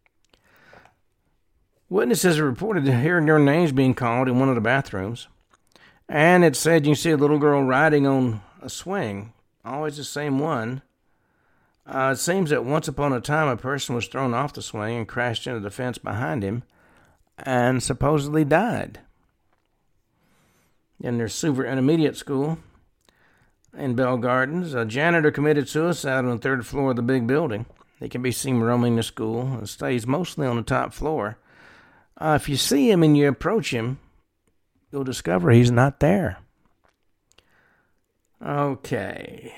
Witnesses reported hearing their names being called in one of the bathrooms. And it said you see a little girl riding on a swing, always the same one. Uh, it seems that once upon a time a person was thrown off the swing and crashed into the fence behind him and supposedly died. In their Suva Intermediate School in Bell Gardens, a janitor committed suicide on the third floor of the big building. He can be seen roaming the school and stays mostly on the top floor. Uh, if you see him and you approach him, you'll discover he's not there. Okay.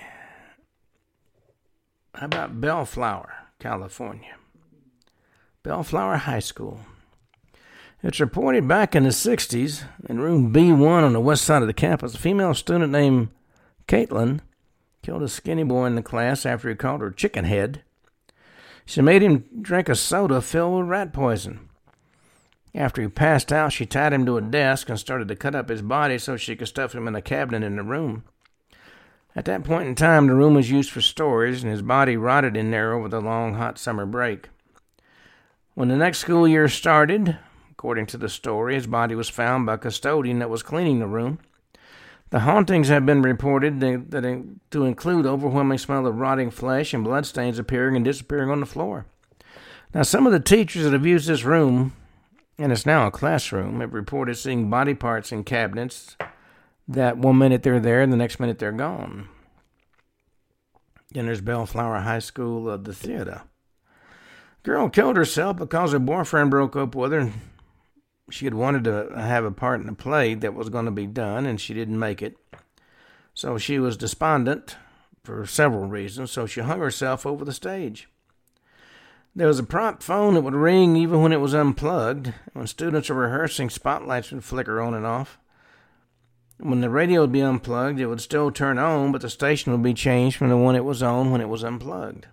How about Bellflower, California? Bellflower High School. It's reported back in the sixties, in room B one on the west side of the campus, a female student named Caitlin killed a skinny boy in the class after he called her chicken head. She made him drink a soda filled with rat poison. After he passed out, she tied him to a desk and started to cut up his body so she could stuff him in a cabinet in the room. At that point in time, the room was used for storage, and his body rotted in there over the long, hot summer break. When the next school year started, according to the story, his body was found by a custodian that was cleaning the room. The hauntings have been reported that to include overwhelming smell of rotting flesh and bloodstains appearing and disappearing on the floor. Now, some of the teachers that have used this room, and it's now a classroom, have reported seeing body parts in cabinets that one minute they're there and the next minute they're gone. Then there's Bellflower High School of the theater. Girl killed herself because her boyfriend broke up with her. She had wanted to have a part in a play that was going to be done, and she didn't make it. So she was despondent for several reasons, so she hung herself over the stage. There was a prop phone that would ring even when it was unplugged. When students were rehearsing, spotlights would flicker on and off. When the radio would be unplugged, it would still turn on, but the station would be changed from the one it was on when it was unplugged.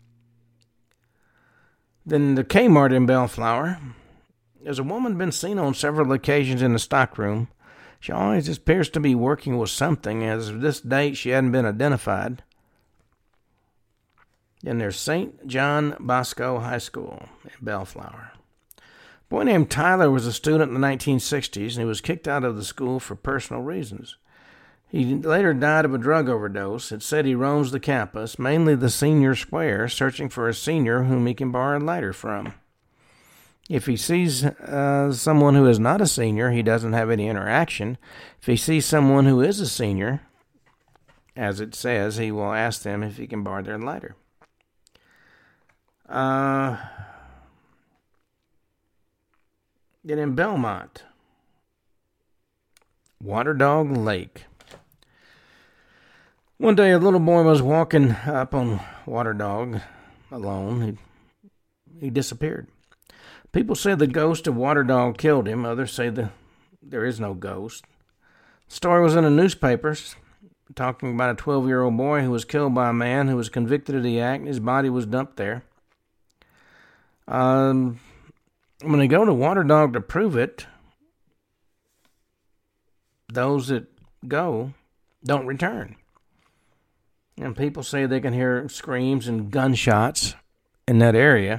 Then the Kmart in Bellflower. There's a woman been seen on several occasions in the stockroom. She always appears to be working with something. As of this date, she hadn't been identified. Then there's Saint John Bosco High School in Bellflower. A boy named Tyler was a student in the nineteen sixties, and he was kicked out of the school for personal reasons. He later died of a drug overdose. It said he roams the campus, mainly the senior square, searching for a senior whom he can borrow a lighter from. If he sees uh, someone who is not a senior, he doesn't have any interaction. If he sees someone who is a senior, as it says, he will ask them if he can borrow their lighter. Uh, then in Belmont, Water Dog Lake. One day a little boy was walking up on Water Dog alone. He, he disappeared. People say the ghost of Water Dog killed him. Others say the, there is no ghost. The story was in the newspapers, talking about a twelve-year-old boy who was killed by a man who was convicted of the act, and his body was dumped there. Um, when they go to Waterdog to prove it, those that go don't return. And people say they can hear screams and gunshots in that area.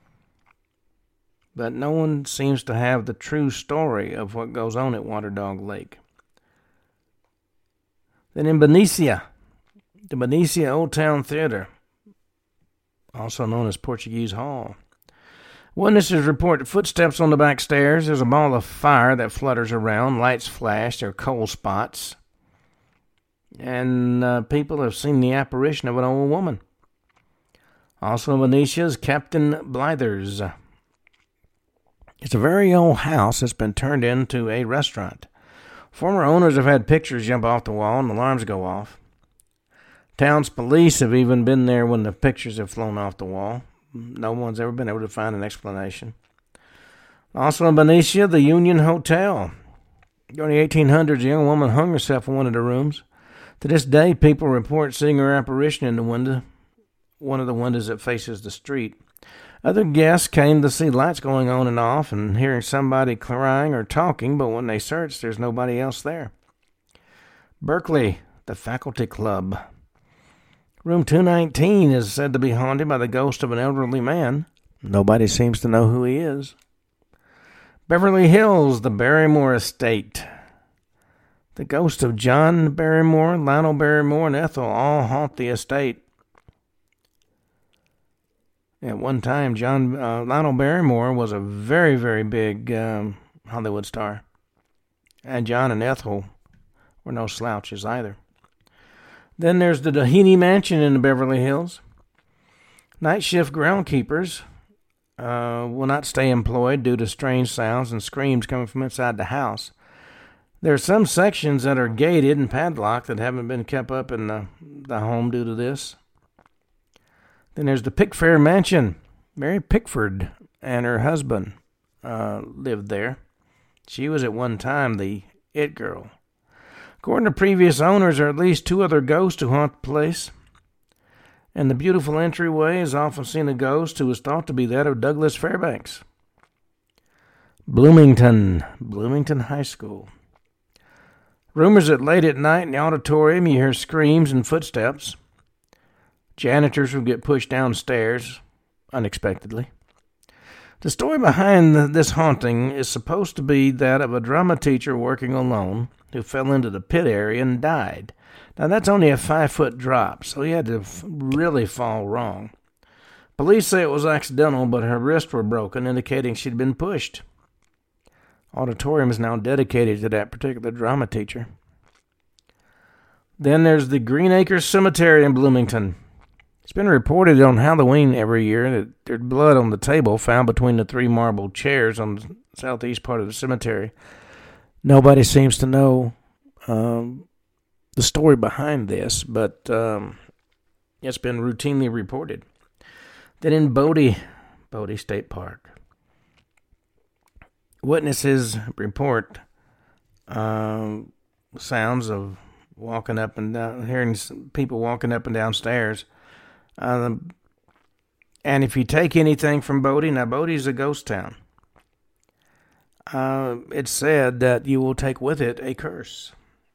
But no one seems to have the true story of what goes on at Waterdog Lake. Then in Benicia, the Benicia Old Town Theater, also known as Portuguese Hall. Witnesses report footsteps on the back stairs. There's a ball of fire that flutters around. Lights flash. There are coal spots. And uh, people have seen the apparition of an old woman. Also in Benicia is Captain Blyther's. It's a very old house that's been turned into a restaurant. Former owners have had pictures jump off the wall and alarms go off. Town's police have even been there when the pictures have flown off the wall. No one's ever been able to find an explanation. Also in Benicia, the Union Hotel. During the eighteen hundreds, a young woman hung herself in one of the rooms. To this day, people report seeing her apparition in the window, one of the windows that faces the street. Other guests came to see lights going on and off and hearing somebody crying or talking, but when they searched, there's nobody else there. Berkeley, the Faculty Club. Room two nineteen is said to be haunted by the ghost of an elderly man. Nobody seems to know who he is. Beverly Hills, the Barrymore Estate. The ghosts of John Barrymore, Lionel Barrymore, and Ethel all haunt the estate. At one time, John uh, Lionel Barrymore was a very, very big um, Hollywood star. And John and Ethel were no slouches either. Then there's the Doheny Mansion in the Beverly Hills. Night shift groundkeepers uh, will not stay employed due to strange sounds and screams coming from inside the house. There are some sections that are gated and padlocked that haven't been kept up in the, the home due to this. Then there's the Pickfair Mansion. Mary Pickford and her husband uh, lived there. She was at one time the it girl. According to previous owners, there are at least two other ghosts who haunt the place. And the beautiful entryway has often seen a ghost who is thought to be that of Douglas Fairbanks. Bloomington, Bloomington High School. Rumors that late at night in the auditorium you hear screams and footsteps. Janitors will get pushed downstairs unexpectedly. The story behind this haunting is supposed to be that of a drama teacher working alone who fell into the pit area and died. Now, that's only a five-foot drop, so he had to really fall wrong. Police say it was accidental, but her wrists were broken, indicating she'd been pushed. Auditorium is now dedicated to that particular drama teacher. Then there's the Green Acres Cemetery in Bloomington. It's been reported on Halloween every year that there's blood on the table found between the three marble chairs on the southeast part of the cemetery. Nobody seems to know um, the story behind this, but um, it's been routinely reported. Then in Bodie, Bodie State Park, witnesses report um, sounds of walking up and down, hearing people walking up and down stairs. Um, and if you take anything from Bodie, now Bodie's a ghost town. Uh, it's said that you will take with it a curse.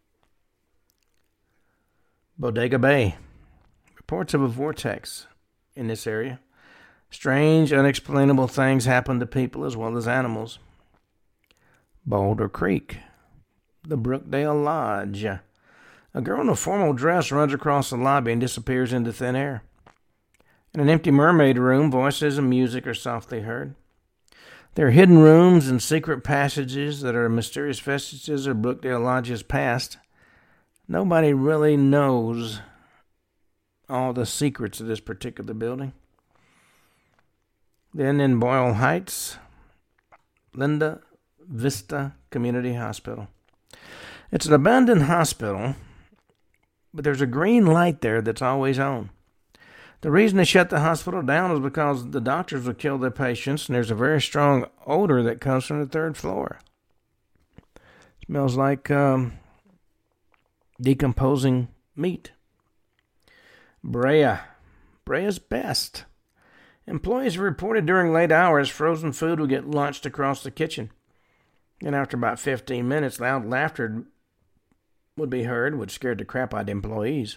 Bodega Bay. Reports of a vortex in this area. Strange, unexplainable things happen to people as well as animals. Boulder Creek. The Brookdale Lodge. A girl in a formal dress runs across the lobby and disappears into thin air. In an empty mermaid room, voices and music are softly heard. There are hidden rooms and secret passages that are mysterious vestiges of Brookdale Lodge's past. Nobody really knows all the secrets of this particular building. Then in Boyle Heights, Linda Vista Community Hospital. It's an abandoned hospital, but there's a green light there that's always on. The reason they shut the hospital down is because the doctors would kill their patients, and there's a very strong odor that comes from the third floor. It smells like um, decomposing meat. Brea. Brea's Best. Employees reported during late hours frozen food would get launched across the kitchen. And after about fifteen minutes, loud laughter would be heard, which scared the crap out of employees.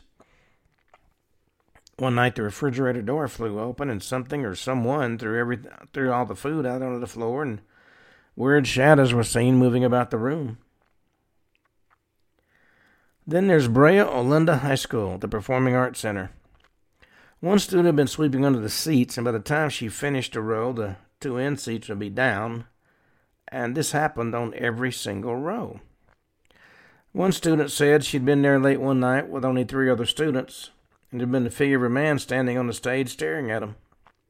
One night, the refrigerator door flew open, and something or someone threw every threw all the food out onto the floor, and weird shadows were seen moving about the room. Then there's Brea Olinda High School, the Performing Arts Center. One student had been sweeping under the seats, and by the time she finished a row, the two end seats would be down, and this happened on every single row. One student said she'd been there late one night with only three other students, and there'd been the figure of a man standing on the stage staring at them.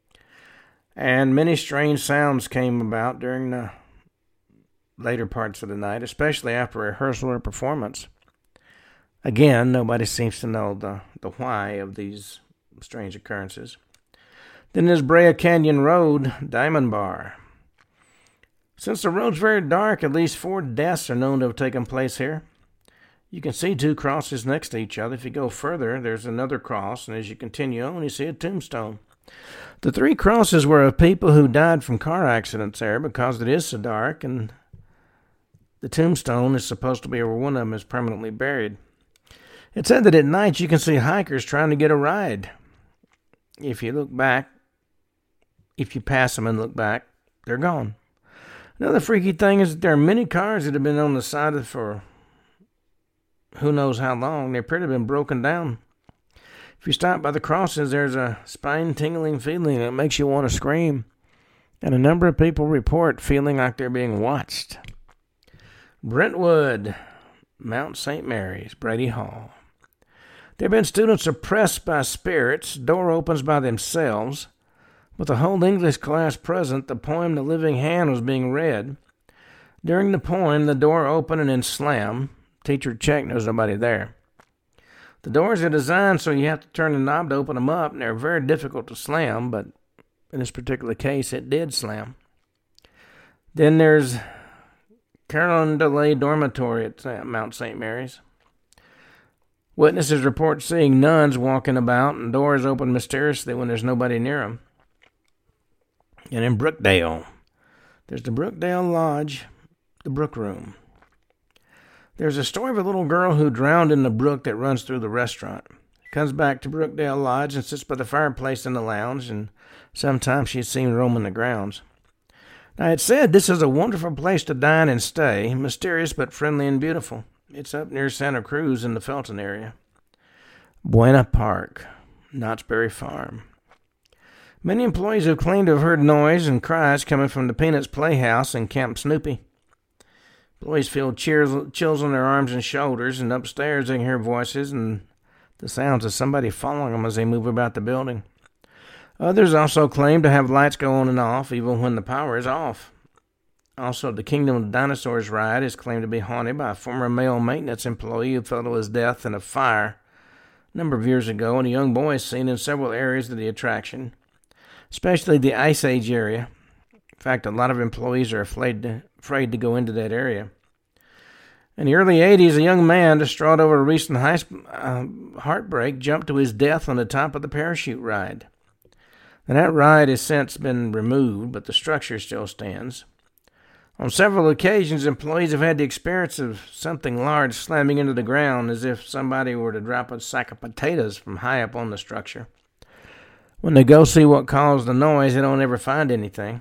And many strange sounds came about during the later parts of the night, especially after rehearsal or performance. Again, nobody seems to know the, the why of these strange occurrences. Then there's Brea Canyon Road Diamond Bar. Since the road's very dark, at least four deaths are known to have taken place here. You can see two crosses next to each other. If you go further, there's another cross, and as you continue on, you see a tombstone. The three crosses were of people who died from car accidents there because it is so dark, and the tombstone is supposed to be where one of them is permanently buried. It's said that at night you can see hikers trying to get a ride. If you look back, if you pass them and look back, they're gone. Another freaky thing is that there are many cars that have been on the side of for who knows how long. They appear to have been broken down. If you stop by the crosses, there's a spine-tingling feeling that makes you want to scream. And a number of people report feeling like they're being watched. Brentwood, Mount Saint Mary's, Brady Hall. There have been students oppressed by spirits, door opens by themselves. With the whole English class present, the poem The Living Hand was being read. During the poem, the door opened and then slammed. Teacher checked, there's nobody there. The doors are designed so you have to turn the knob to open them up, and they're very difficult to slam, but in this particular case, it did slam. Then there's Carolyn DeLay Dormitory at Mount Saint Mary's. Witnesses report seeing nuns walking about and doors open mysteriously when there's nobody near them. And in Brookdale, there's the Brookdale Lodge, the Brook Room. There's a story of a little girl who drowned in the brook that runs through the restaurant. She comes back to Brookdale Lodge and sits by the fireplace in the lounge, and sometimes she's seen roaming the grounds. Now, it's said this is a wonderful place to dine and stay, mysterious but friendly and beautiful. It's up near Santa Cruz in the Felton area. Buena Park, Knott's Berry Farm. Many employees have claimed to have heard noise and cries coming from the Peanuts Playhouse and Camp Snoopy. Employees feel chills, chills on their arms and shoulders, and upstairs they can hear voices and the sounds of somebody following them as they move about the building. Others also claim to have lights go on and off even when the power is off. Also, the Kingdom of Dinosaurs ride is claimed to be haunted by a former male maintenance employee who fell to his death in a fire a number of years ago, and a young boy is seen in several areas of the attraction, especially the Ice Age area. In fact, a lot of employees are afraid to, afraid to go into that area. In the early eighties, a young man, distraught over a recent high, uh, heartbreak, jumped to his death on the top of the parachute ride. And that ride has since been removed, but the structure still stands. On several occasions, employees have had the experience of something large slamming into the ground as if somebody were to drop a sack of potatoes from high up on the structure. When they go see what caused the noise, they don't ever find anything.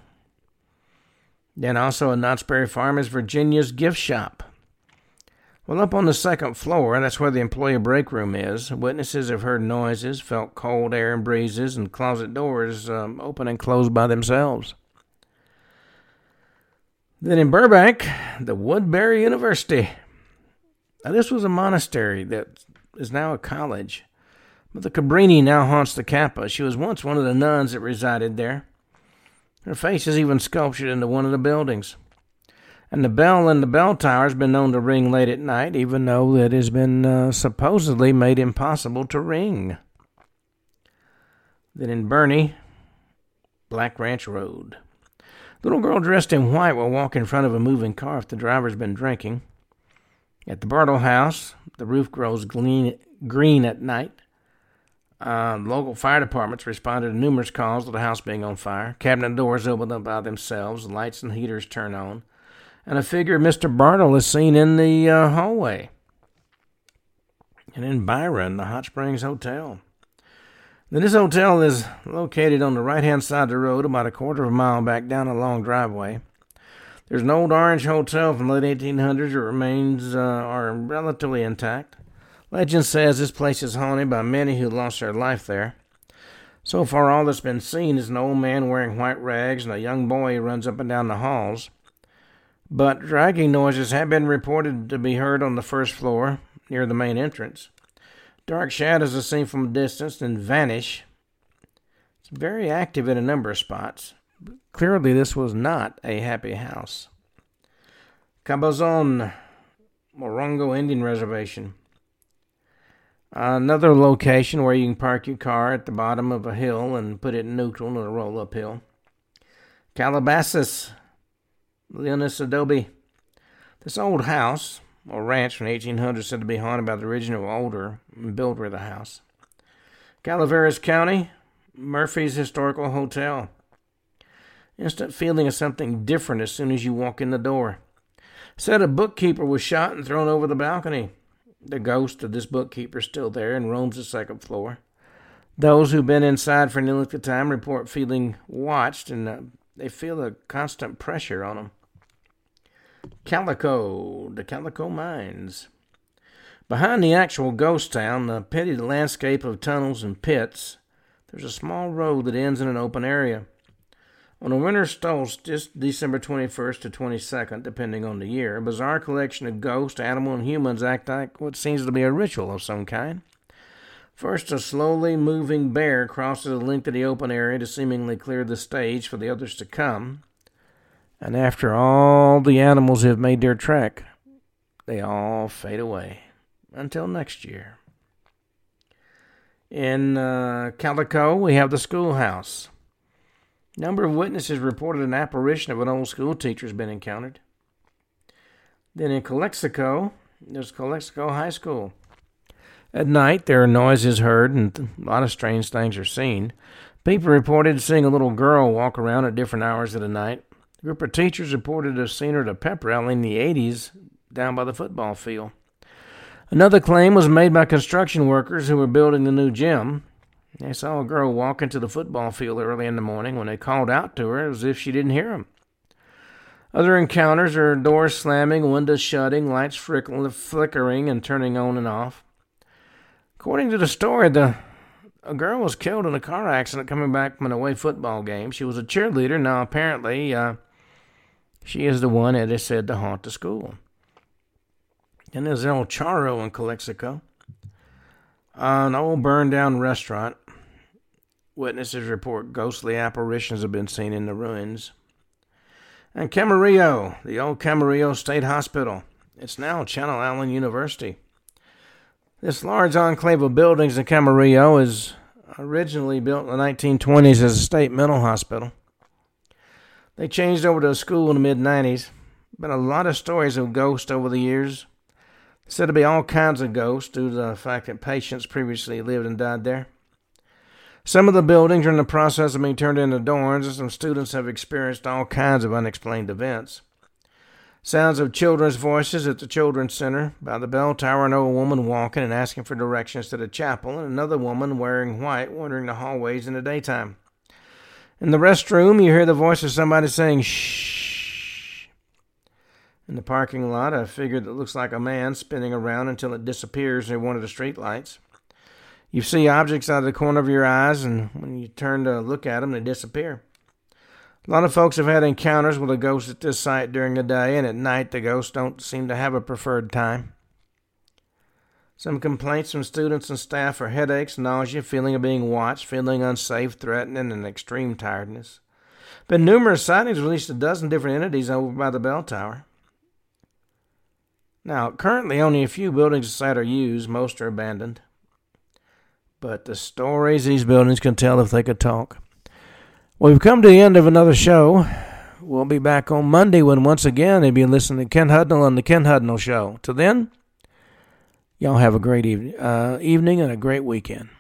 Then also at Knott's Berry Farm is Virginia's Gift Shop. Well, up on the second floor, that's where the employee break room is. Witnesses have heard noises, felt cold air and breezes, and closet doors um, open and close by themselves. Then in Burbank, the Woodbury University. Now, this was a monastery that is now a college. But the Cabrini now haunts the campus. She was once one of the nuns that resided there. Her face is even sculptured into one of the buildings. And the bell in the bell tower has been known to ring late at night, even though it has been uh, supposedly made impossible to ring. Then in Bernie, Black Ranch Road. The little girl dressed in white will walk in front of a moving car if the driver's been drinking. At the Bartle House, the roof grows green, green at night. Uh, local fire departments responded to numerous calls of the house being on fire. Cabinet doors open up by themselves, lights and heaters turn on, and a figure of Mister Bartle is seen in the uh, hallway. And in Byron, the Hot Springs Hotel. Now, this hotel is located on the right-hand side of the road, about a quarter of a mile back down a long driveway. There's an old orange hotel from the late eighteen hundreds. It remains uh, are relatively intact. Legend says this place is haunted by many who lost their life there. So far, all that's been seen is an old man wearing white rags and a young boy who runs up and down the halls. But dragging noises have been reported to be heard on the first floor, near the main entrance. Dark shadows are seen from a distance and vanish. It's very active in a number of spots. Clearly, this was not a happy house. Cabazon, Morongo Indian Reservation. Another location where you can park your car at the bottom of a hill and put it in neutral and it'll roll uphill. Calabasas, Leonis Adobe. This old house, or ranch from the eighteen hundreds, said to be haunted by the original owner and builder of the house. Calaveras County, Murphy's Historical Hotel. Instant feeling of something different as soon as you walk in the door. Said a bookkeeper was shot and thrown over the balcony. The ghost of this bookkeeper is still there and roams the second floor. Those who've been inside for any length of time report feeling watched, and uh, they feel a constant pressure on them. Calico, the Calico Mines. Behind the actual ghost town, the pitted landscape of tunnels and pits, there's a small road that ends in an open area. On a winter solstice, December twenty-first to twenty-second, depending on the year, a bizarre collection of ghosts, animals, and humans act like what seems to be a ritual of some kind. First, a slowly moving bear crosses the length of the open area to seemingly clear the stage for the others to come. And after all the animals have made their trek, they all fade away. Until next year. In uh, Calico, we have the schoolhouse. Number of witnesses reported an apparition of an old school teacher has been encountered. Then in Calexico, there's Calexico High School. At night, there are noises heard and a lot of strange things are seen. People reported seeing a little girl walk around at different hours of the night. A group of teachers reported to have seen her at a pep rally in the eighties down by the football field. Another claim was made by construction workers who were building the new gym. They saw a girl walk into the football field early in the morning. When they called out to her, it was as if she didn't hear them. Other encounters are doors slamming, windows shutting, lights flickering and turning on and off. According to the story, the a girl was killed in a car accident coming back from an away football game. She was a cheerleader. Now, apparently, uh, she is the one that is said to haunt the school. And there's El Charro in Calexico. Uh, an old burned-down restaurant. Witnesses report ghostly apparitions have been seen in the ruins. And Camarillo, the old Camarillo State Hospital. It's now Channel Island University. This large enclave of buildings in Camarillo is originally built in the nineteen twenties as a state mental hospital. They changed over to a school in the mid nineties. Been a lot of stories of ghosts over the years. Said to be all kinds of ghosts due to the fact that patients previously lived and died there. Some of the buildings are in the process of being turned into dorms, and some students have experienced all kinds of unexplained events. Sounds of children's voices at the Children's Center. By the bell tower, an old woman walking and asking for directions to the chapel, and another woman wearing white wandering the hallways in the daytime. In the restroom, you hear the voice of somebody saying, shh. In the parking lot, a figure that looks like a man spinning around until it disappears near one of the streetlights. You see objects out of the corner of your eyes, and when you turn to look at them, they disappear. A lot of folks have had encounters with a ghost at this site during the day, and at night the ghosts don't seem to have a preferred time. Some complaints from students and staff are headaches, nausea, feeling of being watched, feeling unsafe, threatening, and extreme tiredness. Been numerous sightings of at least a dozen different entities over by the bell tower. Now, currently only a few buildings at the site are used, most are abandoned. But the stories these buildings can tell if they could talk. Well, we've come to the end of another show. We'll be back on Monday when once again you'll be listening to Ken Hudnall on the Ken Hudnall Show. Till then, y'all have a great evening, uh, evening and a great weekend.